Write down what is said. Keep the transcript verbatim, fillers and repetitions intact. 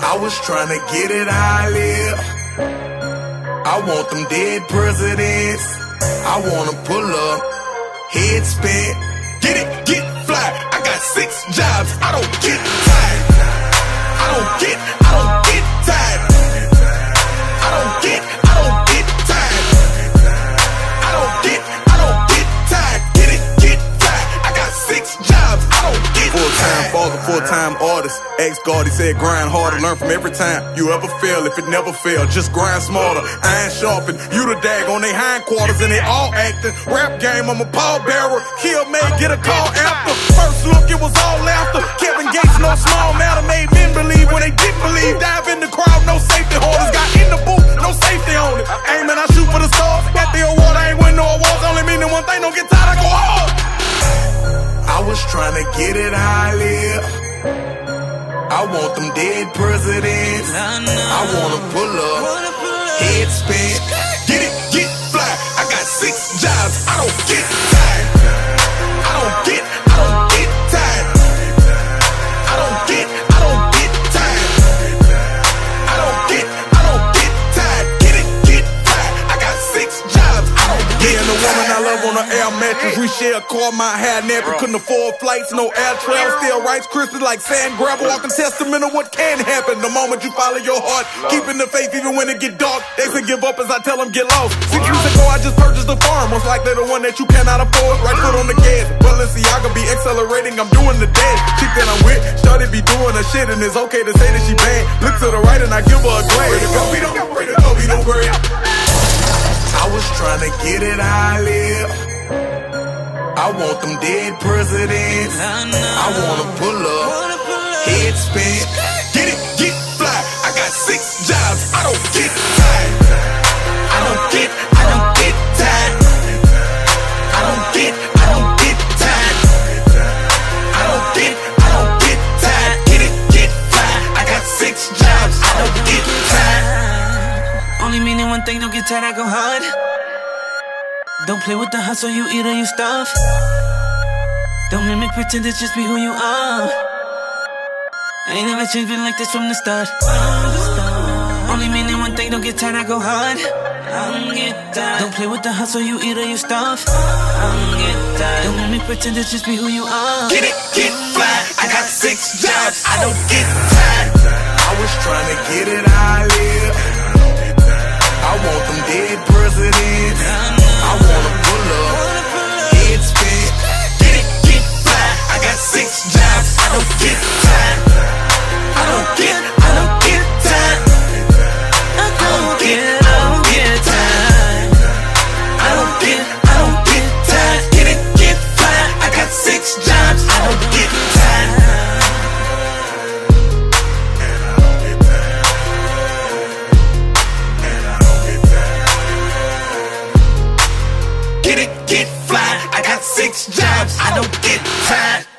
I was trying to get it how I live. I want them dead presidents. I wanna pull up, head spin, get it, get fly. I got six jobs, I don't get tired. I don't get, I don't get tired. I don't get, I don't get tired. I don't get, I don't get tired. Get it, get fly. I got six jobs, I don't get tired. Full-time father, full-time artist. Ex-guard, he said grind harder, learn from every time you ever fail. If it never fail, just grind smarter. Iron sharpen, you the dag on they hindquarters and they all acting. Rap game, I'm a pallbearer. Kill made, get a call after. First look, it was all laughter. Kevin Gates, no small matter, made men believe when they didn't believe. Dive in the crowd, no safety holders. Got in the booth, no safety on it. Aiming, I shoot for the stars. Got the award, I ain't win no awards. Only meaning one thing, don't get tired, I go hard. I was trying to get it how I live. I want them dead presidents. I wanna pull up, head spin, get it, get fly. I got six jobs, I don't get tired. I don't get, I don't get tired. I don't get, I don't get tired. I don't get, I don't get tired. Get it, get fly. I got six jobs, I don't get tired. Me and the woman I love on an air mattress. We share a car, my hair napping. Couldn't afford flights, no air travel. Still Rice Krispies like sand gravel. Walking testament of what can happen. The moment you follow your heart, keeping the faith even when it get dark. They say give up as I tell them get lost. Six years ago I just purchased a farm. Most likely the one that you cannot afford. Right foot on the gas. Balenciaga be accelerating, I'm doing the dance. Chick that I'm with, started be doing her shit. And it's okay to say that she bad. Look to the right and I give her a glance. Pray to go, we don't, pray to go, we don't pray. I was trying to get it how I live. I want them dead presidents. I wanna pull up, head spin, get it, get fly. I got six jobs, I don't get tired. I don't get, I don't get tired. I don't get, I don't get tired. I don't get, I don't get tired. Get it, get fly. I got six jobs, I don't get tired. Only meaning one thing, don't get tired, I go hard. Don't play with the hustle, you eat or you starve. Don't mimic, pretend to just be who you are. I ain't never changed, been like this from the start. Only meaning one thing, don't get tired, I go hard. Don't play with the hustle, you eat or you starve. Don't mimic, pretend to just be who you are. Get it, get fly. I got six jobs, I don't get tired. I was trying to get it how I live. I want them dead presidents. I wanna pull up, head spin, get it, get fly. I got six jobs, I don't get tired. I don't get, I don't get tired. I don't get, I don't get tired. I don't get, I don't get tired. Get it, get fly. I got six jobs, I don't get tired. Get it, get fly. I got six jobs, I don't get tired.